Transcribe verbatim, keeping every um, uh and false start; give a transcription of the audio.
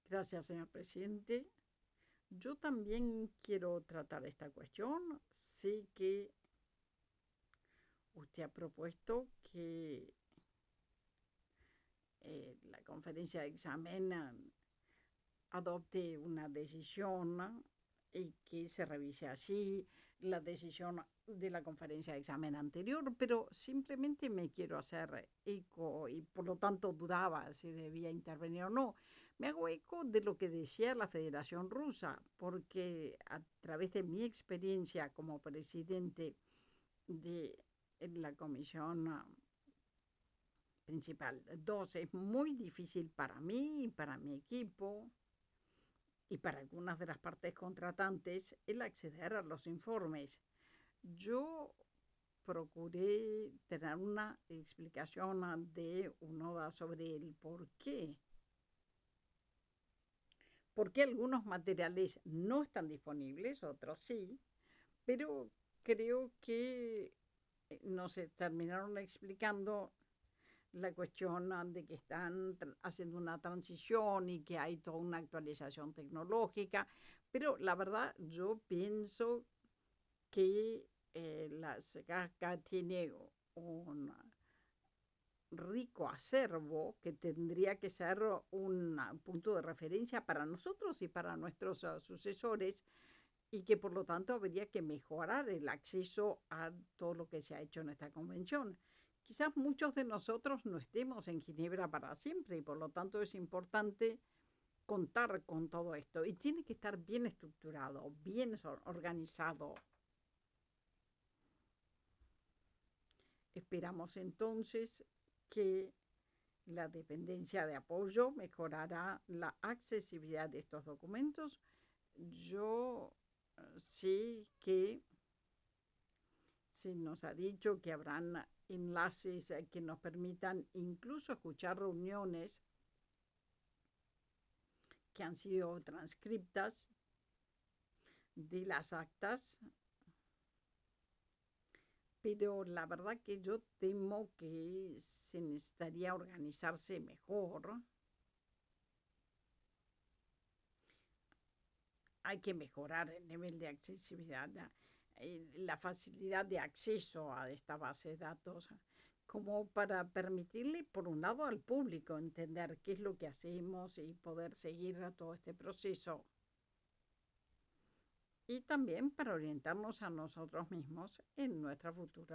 Gracias, señor presidente. Yo también quiero tratar esta cuestión. Sé que usted ha propuesto que eh, la conferencia de examen eh, adopte una decisión y que se revise así la decisión de la conferencia de examen anterior, pero simplemente me quiero hacer eco y por lo tanto dudaba si debía intervenir o no. Me hago eco de lo que decía la Federación Rusa, porque a través de mi experiencia como presidente de la comisión principal dos es muy difícil para mí y para mi equipo y para algunas de las partes contratantes el acceder a los informes. Yo procuré tener una explicación de UNODA sobre el por qué. ¿Por qué algunos materiales no están disponibles, otros sí? Pero creo que nos terminaron explicando la cuestión de que están haciendo una transición y que hay toda una actualización tecnológica, pero la verdad yo pienso que eh, la SECASCA tiene un rico acervo que tendría que ser un punto de referencia para nosotros y para nuestros uh, sucesores y que por lo tanto habría que mejorar el acceso a todo lo que se ha hecho en esta convención. Quizás muchos de nosotros no estemos en Ginebra para siempre y por lo tanto es importante contar con todo esto y tiene que estar bien estructurado, bien organizado. Esperamos entonces que la dependencia de apoyo mejorará la accesibilidad de estos documentos. Yo uh, sé que se nos ha dicho que habrán enlaces eh, que nos permitan incluso escuchar reuniones que han sido transcriptas de las actas, pero la verdad que yo temo que se necesitaría organizarse mejor. Hay que mejorar el nivel de accesibilidad, la, eh, la facilidad de acceso a esta base de datos, como para permitirle, por un lado, al público entender qué es lo que hacemos y poder seguir todo este proceso. Y también para orientarnos a nosotros mismos en nuestra futura